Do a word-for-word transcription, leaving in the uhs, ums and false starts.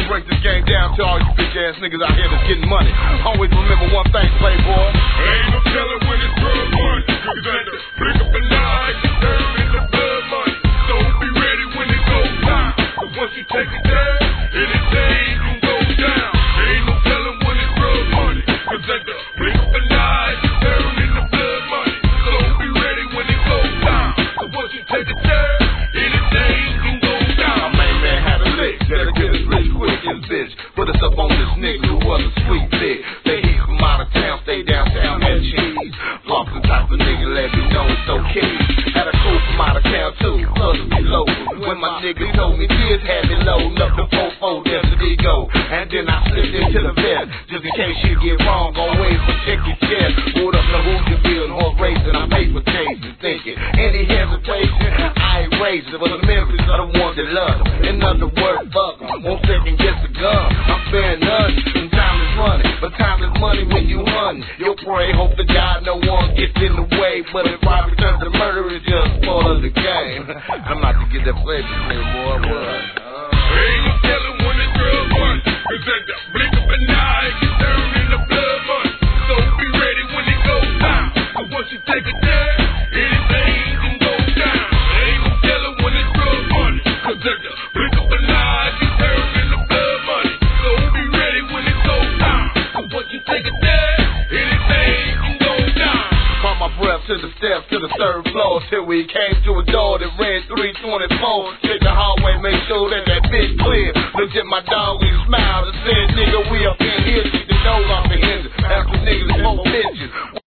break this game down to all you bitch ass niggas out here that's getting money. Always remember one thing, playboy. Ain't no telling when it's real money. You got to pick up the line, you turn into blood money. So be ready when it goes down. Cause once you take it down, anything can go down. Ain't no telling when it's real money. Cause at the pick up the line, you turn into blood money. So be ready when it goes down. Cause once you take it down, anything can go down. My main man had a lick, that'll get us rich quick and bitch. Put us up on this nigga who was a sweet dick. They heat from out of town, stay downtown, had cheese. Pump the type of nigga, let me know it's okay. Had a crew from out of town too, plus be local. When my nigga told me this, had me loading up the four four, density go. And then I slipped into the vest, just in case you get wrong, always protect your chest. Pulled up the Hoosier bill, horse racing, I'm paper chasing, thinking. Any hesitation, I ain't raising, but the Memphis are the ones that love them. In other words, fuck them, won't second guess the gun. I'm sparing none, and time is money, but time is money when you hunting. You'll pray, hope to God no one gets in the way, but if robbery turns to murder, it's just part of the game. I'm not to get that flavor anymore, what? Ain't no telling when it's real money. Cause at the blink of an eye, you turn into blood money. So be ready when it goes down. Cause once you take it down, anything can go down. Ain't no telling when it's real money. Cause at the blink of an eye, you turn into blood money. So be ready when it goes down. Cause once you take it down, anything can go down. Caught my breath to the steps to the third floor till we came to a door that read three twenty-four. Check the hallway, make sure that that bitch clear. Looked at my dog, we smiled and said, nigga, we up in here. Keep the doors off the hinges. After niggas, smoke bitches.